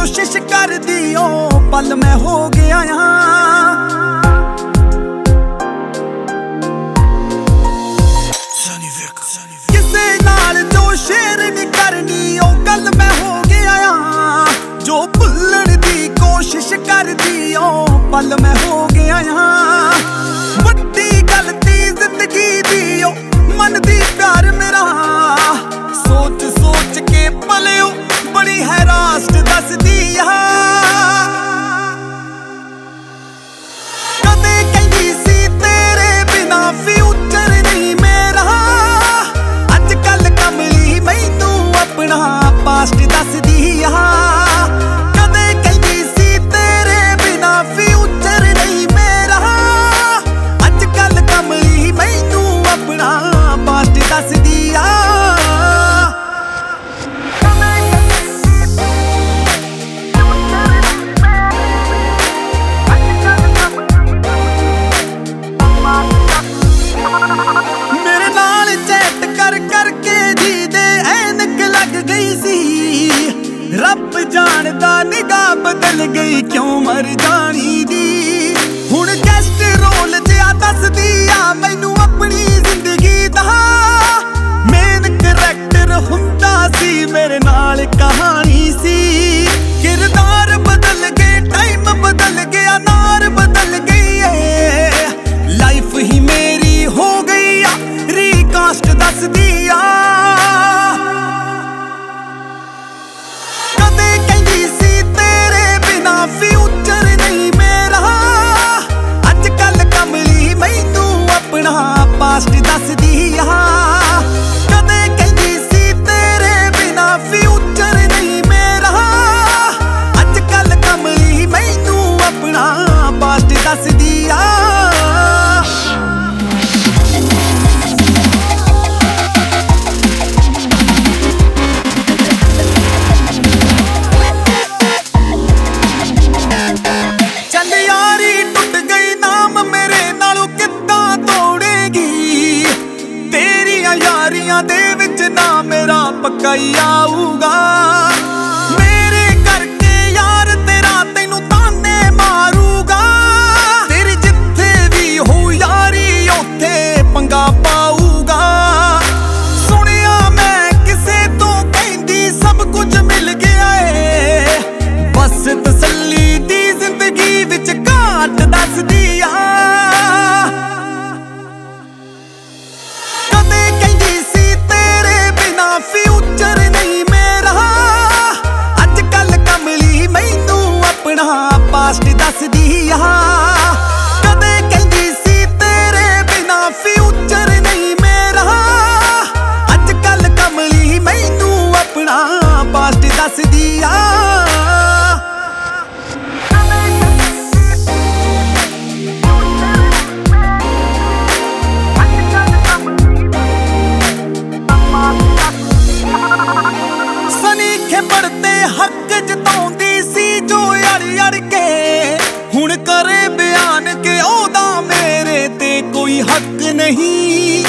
कोशिश कर दी ओ पल मैं हो गया किसे नाल जो शेयर नहीं करनी ओ गल मैं हो गया जो भुल्लण दी कोशिश कर दी ओ पल मैं हो गया वड्डी गलती जिंदगी दी ओ मन दी प्यार मेरा सोच सोच के पलियो बड़ी हैरास्ट दस दी कदे कहंदी सी तेरे बिना फ्यूचर नहीं मेरा अजकल कमली मैनू अपना पास्ट दस दी कदे कहंदी सी तेरे बिना फ्यूचर नहीं मेरा अजकल कमली मैनू अपना पास्ट दस दी रब जानदा निगाह बदल गई क्यों मर जानी दी हुण गेस्ट रोल जिहा दसदी आ मैनू अपनी जिंदगी दा मेन करैक्टर हुंदा सी मेरे नाल कहानी सी किरदार बदल गए टाइम बदल गया नार बदल गई है लाइफ ही मेरी हो गई आ रिकास्ट दसदी आ फ्यूचर नहीं मेरा अजकल कमली मैनू अपना पास्ट दस दी कदे कहंदी सी तेरे बिना फ्यूचर नहीं मेरा अजकल कमली मैनू अपना पास्ट दस दी दे विच ना मेरा पक्का ही आऊगा मेरे करके यार तेरा तेनू ताने मारूगा तेरी जिथे भी हो यारी उथे पंगा पाऊगा सुनिया मैं किसे तो कहंदी सब कुछ मिल गया है बस तसल्ली दी जिंदगी विच घाट दस दिया फ्यूचर नहीं मेरा अजकल कमली मैनू अपना पास्ट दस दी कदे कहंदी सी तेरे बिना फ्यूचर नहीं मेरा अजकल कमली मैनू अपना पास्ट दस दी पढ़ते हक जताउंदी सी जो अड़ के हुण करे बयान के ओदा मेरे ते कोई हक नहीं।